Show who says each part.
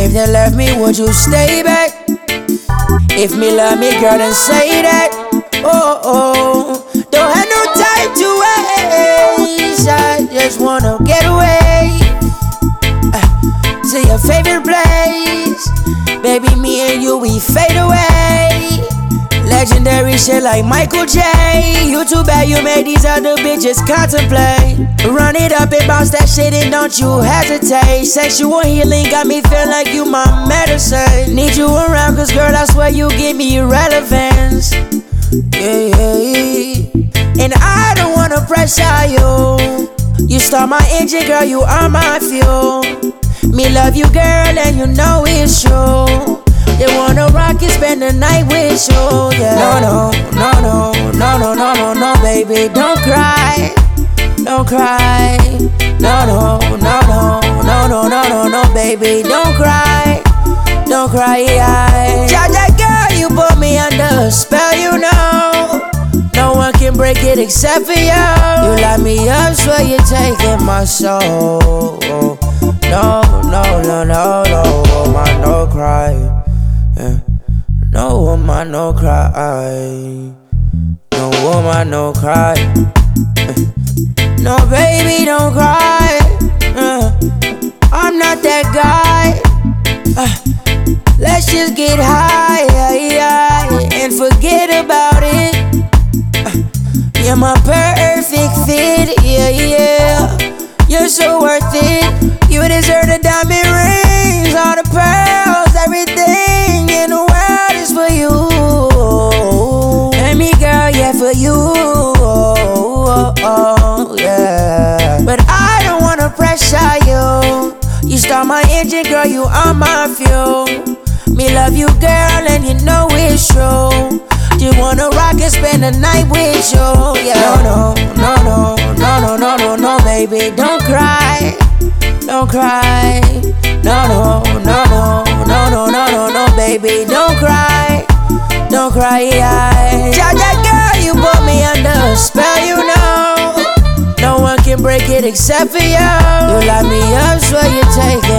Speaker 1: If they left me, would you stay back? If me love me, girl, then say that. Oh, oh, don't have no time to waste. I just wanna get away to your favorite place. Baby, me and you, we fade away. Legendary shit like Michael J. You too bad you made these other bitches contemplate. Run it up and bounce that shit and don't you hesitate. Sexual healing got me feeling like you my medicine. Need you around cause girl I swear you give me relevance. Yeah, yeah. And I don't wanna pressure you. You start my engine, girl, you are my fuel. Me love you, girl, and you know it's true. They wanna rock and spend the night with you, yeah. No, no, no, no, no, no, no, no, no, baby, don't cry, don't cry. No, no, no, no, no, no, no, no, no, baby, don't cry, don't cry. Jaja, girl, you put me under a spell, you know. No one can break it except for you. You light me up, swear you're taking my soul. No, no, no, no, no, woman, no cry. No woman, no cry. No woman, no cry. No baby, don't cry. I'm not that guy. Let's just get high and forget about it. You're my perfect fit, yeah, yeah. You're so worth it. You deserve the diamond rings, all the pearls, everything in the world is for you. And me, girl, yeah, for you. Yeah. But I don't wanna pressure you. You start my engine, girl, you are my fuel. Me love you, girl, and you know it's true. You wanna rock and spend the night with you, yeah. No, no, no, no, no, no, no, no, baby, don't cry, don't cry. No, no, no, no, no, no, no, no, no, baby, don't cry, don't cry. Jaja, girl, you put me under a spell, you know. No one can break it except for you. You light me up, swear you take